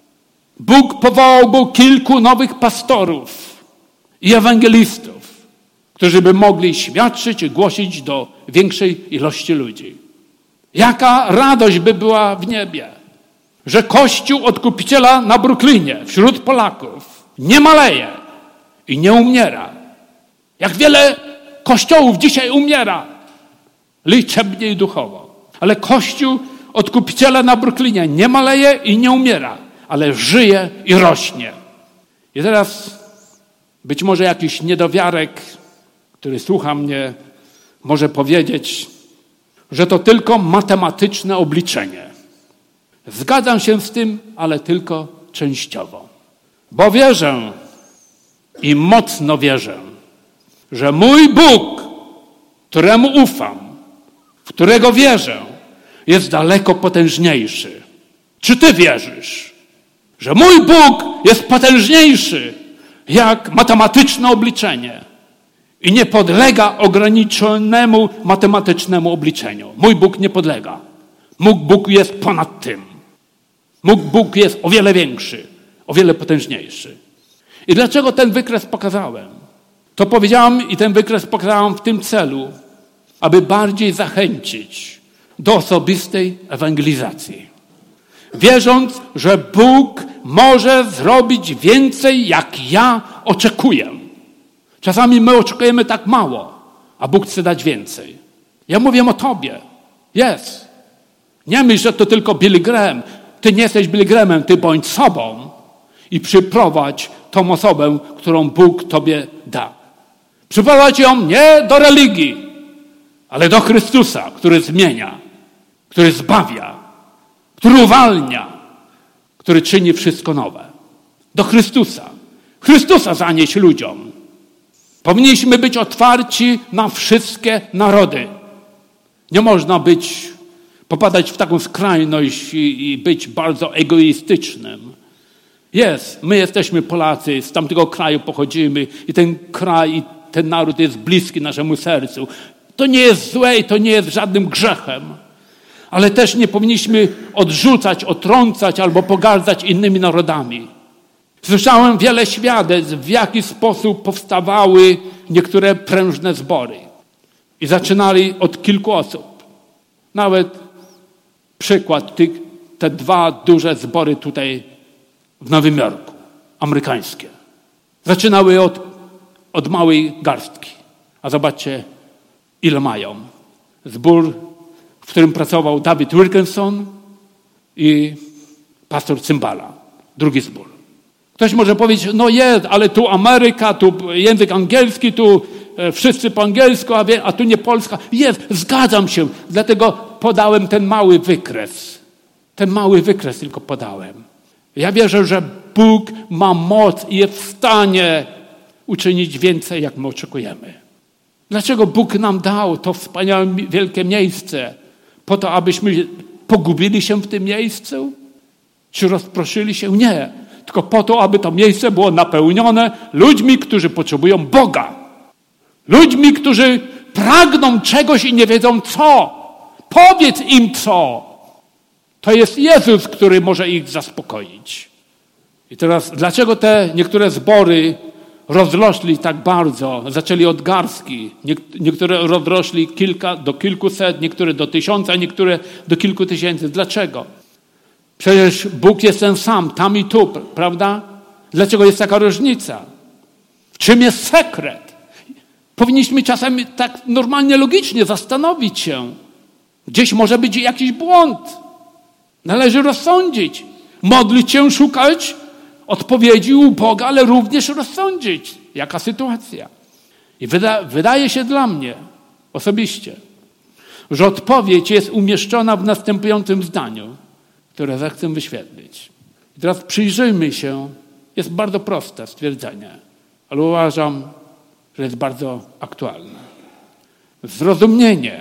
[SPEAKER 1] Bóg powołałby kilku nowych pastorów i ewangelistów, którzy by mogli świadczyć i głosić do większej ilości ludzi. Jaka radość by była w niebie, że Kościół Odkupiciela na Brooklynie wśród Polaków nie maleje i nie umiera. Jak wiele kościołów dzisiaj umiera liczebnie i duchowo. Ale Kościół Odkupiciela na Brooklynie nie maleje i nie umiera, ale żyje i rośnie. I teraz być może jakiś niedowiarek, który słucha mnie, może powiedzieć, że to tylko matematyczne obliczenie. Zgadzam się z tym, ale tylko częściowo. Bo wierzę i mocno wierzę, że mój Bóg, któremu ufam, w którego wierzę, jest daleko potężniejszy. Czy ty wierzysz, że mój Bóg jest potężniejszy jak matematyczne obliczenie i nie podlega ograniczonemu matematycznemu obliczeniu? Mój Bóg nie podlega. Mój Bóg jest ponad tym. Mój Bóg jest o wiele większy, o wiele potężniejszy. I dlaczego ten wykres pokazałem? To powiedziałem i ten wykres pokazałem w tym celu, aby bardziej zachęcić do osobistej ewangelizacji. Wierząc, że Bóg może zrobić więcej, jak ja oczekuję. Czasami my oczekujemy tak mało, a Bóg chce dać więcej. Ja mówię o tobie. Jest. Nie myśl, że to tylko Billy Graham. Ty nie jesteś Billy Grahamem, ty bądź sobą i przyprowadź tą osobę, którą Bóg tobie da. Przyprowadź ją nie do religii, ale do Chrystusa, który zmienia, który zbawia, który uwalnia, który czyni wszystko nowe. Do Chrystusa. Chrystusa zanieść ludziom. Powinniśmy być otwarci na wszystkie narody. Nie można być, popadać w taką skrajność i, i być bardzo egoistycznym. Jest, my jesteśmy Polacy, z tamtego kraju pochodzimy i ten kraj i ten naród jest bliski naszemu sercu. To nie jest złe i to nie jest żadnym grzechem. Ale też nie powinniśmy odrzucać, otrącać albo pogardzać innymi narodami. Słyszałem wiele świadectw, w jaki sposób powstawały niektóre prężne zbory. I zaczynali od kilku osób. Nawet przykład, tych, te dwa duże zbory tutaj w Nowym Jorku, amerykańskie. Zaczynały od, od małej garstki. A zobaczcie, ile mają. Zbór, w którym pracował David Wilkerson i pastor Cymbala. Drugi zbór. Ktoś może powiedzieć, no jest, ale tu Ameryka, tu język angielski, tu e, wszyscy po angielsku, a, wie, a tu nie Polska. Jest, zgadzam się. Dlatego podałem ten mały wykres. Ten mały wykres tylko podałem. Ja wierzę, że Bóg ma moc i jest w stanie uczynić więcej, jak my oczekujemy. Dlaczego Bóg nam dał to wspaniałe, wielkie miejsce? Po to, abyśmy pogubili się w tym miejscu? Czy rozproszyli się? Nie. Tylko po to, aby to miejsce było napełnione ludźmi, którzy potrzebują Boga. Ludźmi, którzy pragną czegoś i nie wiedzą co. Powiedz im co. To jest Jezus, który może ich zaspokoić. I teraz, dlaczego te niektóre zbory rozrośli tak bardzo? Zaczęli od garstki. Niektóre rozrośli kilka, do kilkuset, niektóre do tysiąca, niektóre do kilku tysięcy. Dlaczego? Przecież Bóg jest ten sam, tam i tu, prawda? Dlaczego jest taka różnica? W czym jest sekret? Powinniśmy czasami tak normalnie, logicznie zastanowić się. Gdzieś może być jakiś błąd. Należy rozsądzić. Modlić się, szukać odpowiedzi u Boga, ale również rozsądzić. Jaka sytuacja? I wyda, wydaje się dla mnie osobiście, że odpowiedź jest umieszczona w następującym zdaniu, które zechcę wyświetlić. I teraz przyjrzyjmy się. Jest bardzo proste stwierdzenie, ale uważam, że jest bardzo aktualne. Zrozumienie.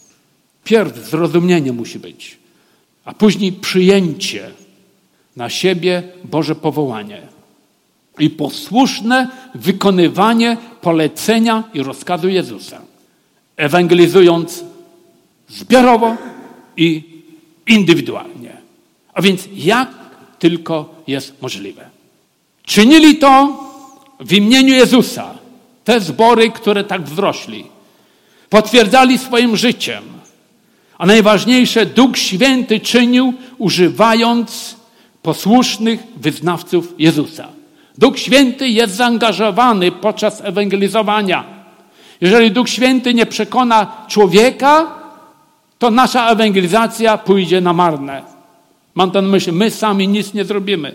[SPEAKER 1] Pierw zrozumienie musi być, a później przyjęcie na siebie Boże powołanie i posłuszne wykonywanie polecenia i rozkazu Jezusa, ewangelizując zbiorowo i indywidualnie. A więc jak tylko jest możliwe. Czynili to w imieniu Jezusa. Te zbory, które tak wzrośli, potwierdzali swoim życiem. A najważniejsze, Duch Święty czynił, używając posłusznych wyznawców Jezusa. Duch Święty jest zaangażowany podczas ewangelizowania. Jeżeli Duch Święty nie przekona człowieka, to nasza ewangelizacja pójdzie na marne. Mam tę myśl, my sami nic nie zrobimy.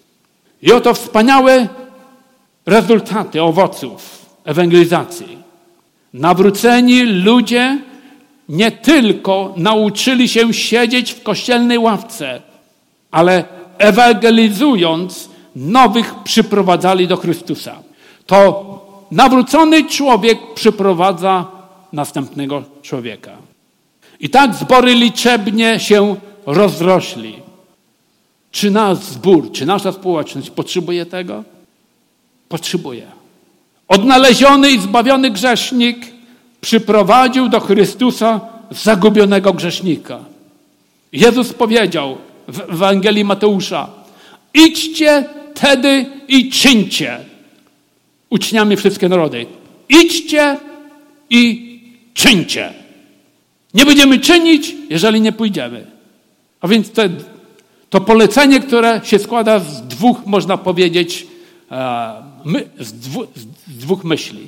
[SPEAKER 1] I oto wspaniałe rezultaty owoców ewangelizacji. Nawróceni ludzie nie tylko nauczyli się siedzieć w kościelnej ławce, ale ewangelizując, nowych przyprowadzali do Chrystusa. To nawrócony człowiek przyprowadza następnego człowieka. I tak zbory liczebnie się rozrośli. Czy nasz zbór, czy nasza społeczność potrzebuje tego? Potrzebuje. Odnaleziony i zbawiony grzesznik przyprowadził do Chrystusa zagubionego grzesznika. Jezus powiedział w Ewangelii Mateusza: idźcie tedy i czyńcie uczniami wszystkie narody. Idźcie i czyńcie. Nie będziemy czynić, jeżeli nie pójdziemy. A więc to, to polecenie, które się składa z dwóch, można powiedzieć, my, z, dwu, z dwóch myśli.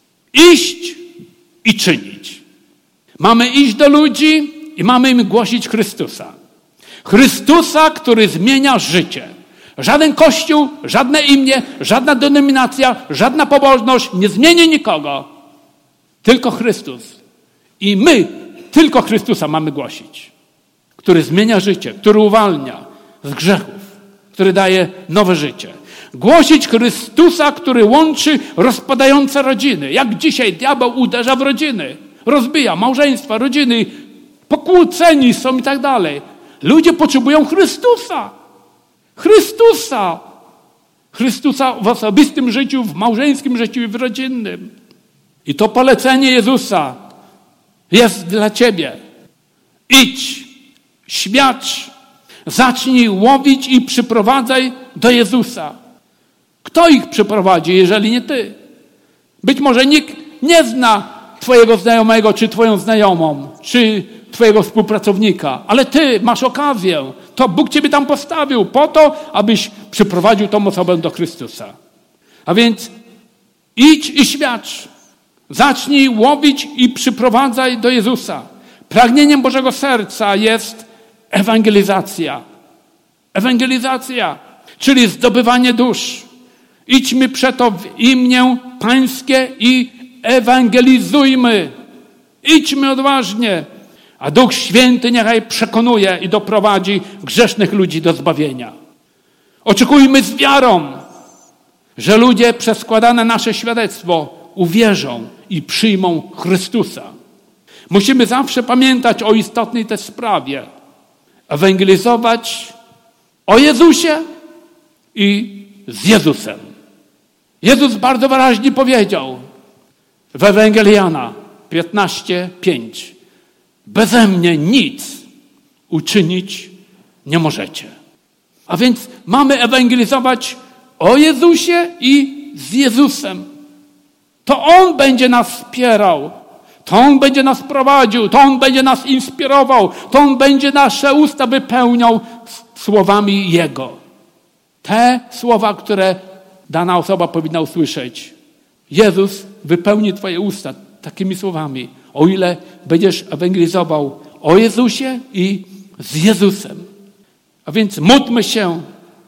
[SPEAKER 1] Iść i czynić. Mamy iść do ludzi i mamy im głosić Chrystusa. Chrystusa, który zmienia życie. Żaden kościół, żadne imię, żadna denominacja, żadna pobożność nie zmieni nikogo. Tylko Chrystus. I my tylko Chrystusa mamy głosić. Który zmienia życie, który uwalnia z grzechów, który daje nowe życie. Głosić Chrystusa, który łączy rozpadające rodziny. Jak dzisiaj diabeł uderza w rodziny. Rozbija małżeństwa, rodziny. Pokłóceni są i tak dalej. Ludzie potrzebują Chrystusa. Chrystusa. Chrystusa w osobistym życiu, w małżeńskim życiu i w rodzinnym. I to polecenie Jezusa jest dla ciebie. Idź, świadcz, zacznij łowić i przyprowadzaj do Jezusa. Kto ich przyprowadzi, jeżeli nie ty? Być może nikt nie zna twojego znajomego, czy twoją znajomą, czy twojego współpracownika, ale ty masz okazję. To Bóg ciebie tam postawił po to, abyś przyprowadził tą osobę do Chrystusa. A więc idź i świadcz. Zacznij łowić i przyprowadzaj do Jezusa. Pragnieniem Bożego serca jest ewangelizacja. Ewangelizacja, czyli zdobywanie dusz. Idźmy przeto w imię Pańskie i ewangelizujmy. Idźmy odważnie. A Duch Święty niechaj przekonuje i doprowadzi grzesznych ludzi do zbawienia. Oczekujmy z wiarą, że ludzie przez składane nasze świadectwo uwierzą i przyjmą Chrystusa. Musimy zawsze pamiętać o istotnej też sprawie. Ewangelizować o Jezusie i z Jezusem. Jezus bardzo wyraźnie powiedział w Ewangelii Jana piętnaście pięć: beze mnie nic uczynić nie możecie. A więc mamy ewangelizować o Jezusie i z Jezusem. To On będzie nas wspierał. To On będzie nas prowadził. To On będzie nas inspirował. To On będzie nasze usta wypełniał słowami Jego. Te słowa, które dana osoba powinna usłyszeć. Jezus wypełni twoje usta takimi słowami, o ile będziesz ewangelizował o Jezusie i z Jezusem. A więc módlmy się,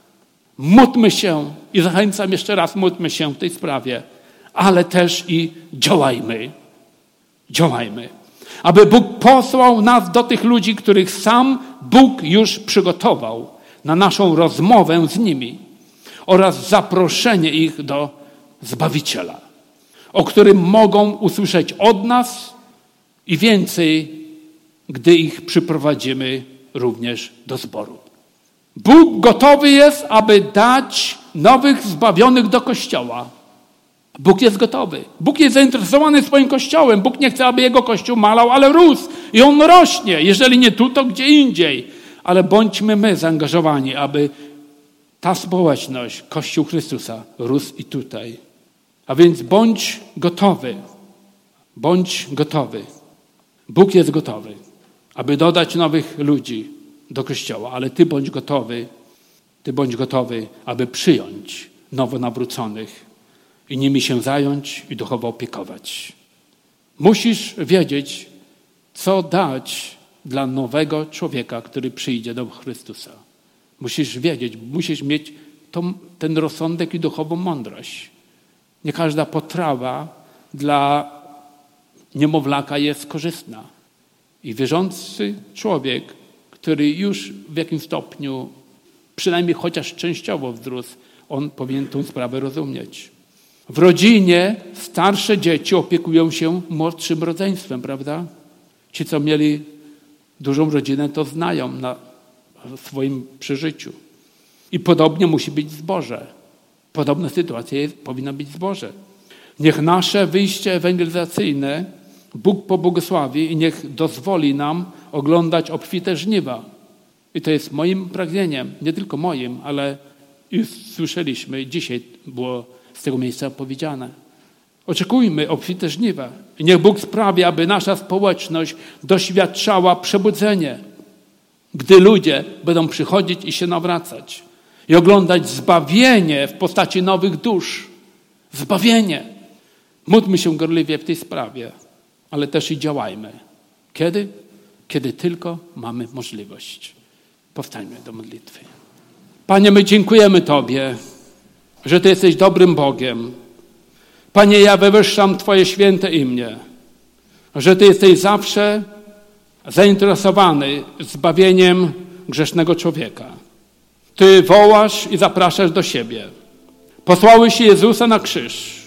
[SPEAKER 1] módlmy się i zachęcam jeszcze raz, módlmy się w tej sprawie, ale też i działajmy. Działajmy. Aby Bóg posłał nas do tych ludzi, których sam Bóg już przygotował na naszą rozmowę z nimi oraz zaproszenie ich do Zbawiciela, o którym mogą usłyszeć od nas i więcej, gdy ich przyprowadzimy również do zboru. Bóg gotowy jest, aby dać nowych zbawionych do Kościoła. Bóg jest gotowy. Bóg jest zainteresowany swoim Kościołem. Bóg nie chce, aby Jego Kościół malał, ale rósł. I on rośnie. Jeżeli nie tu, to gdzie indziej. Ale bądźmy my zaangażowani, aby ta społeczność, Kościół Chrystusa, rósł i tutaj. A więc bądź gotowy. Bądź gotowy. Bóg jest gotowy, aby dodać nowych ludzi do Kościoła. Ale ty bądź gotowy, ty bądź gotowy, aby przyjąć nowo nawróconych i nimi się zająć i duchowo opiekować. Musisz wiedzieć, co dać dla nowego człowieka, który przyjdzie do Chrystusa. Musisz wiedzieć, musisz mieć tą, ten rozsądek i duchową mądrość. Nie każda potrawa dla niemowlaka jest korzystna. I wierzący człowiek, który już w jakimś stopniu, przynajmniej chociaż częściowo wzrósł, on powinien tę sprawę rozumieć. W rodzinie starsze dzieci opiekują się młodszym rodzeństwem, prawda? Ci, co mieli Dużą rodzinę to znają na swoim przeżyciu. I podobnie musi być zboże. Podobna sytuacja jest, powinna być zboże. Niech nasze wyjście ewangelizacyjne Bóg pobłogosławi i niech dozwoli nam oglądać obfite żniwa. I to jest moim pragnieniem, nie tylko moim, ale już słyszeliśmy, dzisiaj było z tego miejsca powiedziane. Oczekujmy obfite żniwa. I niech Bóg sprawi, aby nasza społeczność doświadczała przebudzenie, gdy ludzie będą przychodzić i się nawracać i oglądać zbawienie w postaci nowych dusz. Zbawienie. Módlmy się gorliwie w tej sprawie, ale też i działajmy. Kiedy? Kiedy tylko mamy możliwość. Powstańmy do modlitwy. Panie, my dziękujemy Tobie, że Ty jesteś dobrym Bogiem. Panie, ja wywyższam Twoje święte imię, że Ty jesteś zawsze zainteresowany zbawieniem grzesznego człowieka. Ty wołasz i zapraszasz do siebie. Posłałeś Jezusa na krzyż.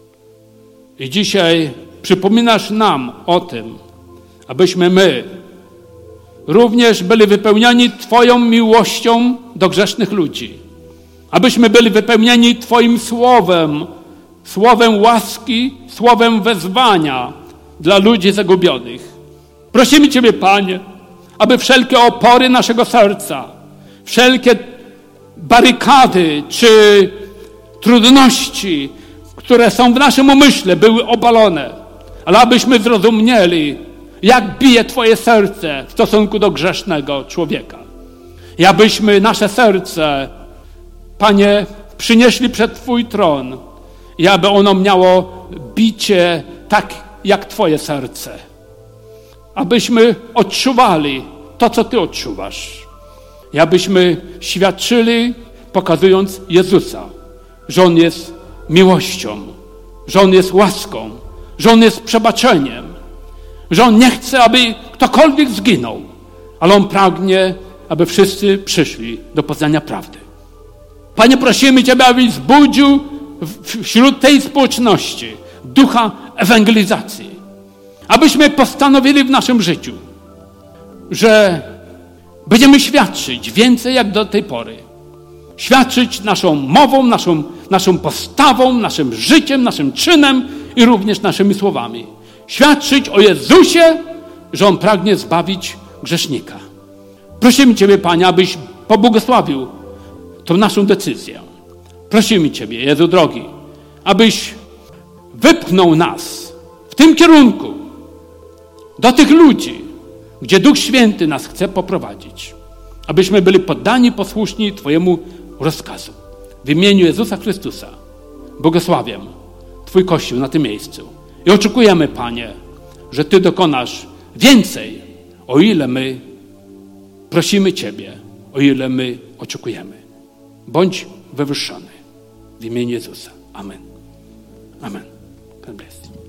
[SPEAKER 1] I dzisiaj przypominasz nam o tym, abyśmy my również byli wypełniani Twoją miłością do grzesznych ludzi. Abyśmy byli wypełnieni Twoim słowem, słowem łaski, słowem wezwania dla ludzi zagubionych. Prosimy Ciebie, Panie, aby wszelkie opory naszego serca, wszelkie barykady czy trudności, które są w naszym umyśle, były obalone. Ale abyśmy zrozumieli, jak bije Twoje serce w stosunku do grzesznego człowieka. I abyśmy nasze serce, Panie, przynieśli przed Twój tron i aby ono miało bicie tak jak Twoje serce. Abyśmy odczuwali to, co Ty odczuwasz. I abyśmy świadczyli, pokazując Jezusa, że On jest miłością, że On jest łaską, że On jest przebaczeniem, że On nie chce, aby ktokolwiek zginął, ale On pragnie, aby wszyscy przyszli do poznania prawdy. Panie, prosimy Ciebie, abyś zbudził wśród tej społeczności ducha ewangelizacji. Abyśmy postanowili w naszym życiu, że będziemy świadczyć więcej jak do tej pory. Świadczyć naszą mową, naszą, naszą postawą, naszym życiem, naszym czynem i również naszymi słowami. Świadczyć o Jezusie, że On pragnie zbawić grzesznika. Prosimy Ciebie, Panie, abyś pobłogosławił tą naszą decyzję. Prosimy Ciebie, Jezu drogi, abyś wypchnął nas w tym kierunku do tych ludzi, gdzie Duch Święty nas chce poprowadzić. Abyśmy byli poddani, posłuszni Twojemu rozkazu. W imieniu Jezusa Chrystusa błogosławiam Twój Kościół na tym miejscu. I oczekujemy, Panie, że Ty dokonasz więcej, o ile my prosimy Ciebie, o ile my oczekujemy. Bądź wywyższony w imieniu Jezusa. Amen. Amen. God bless you.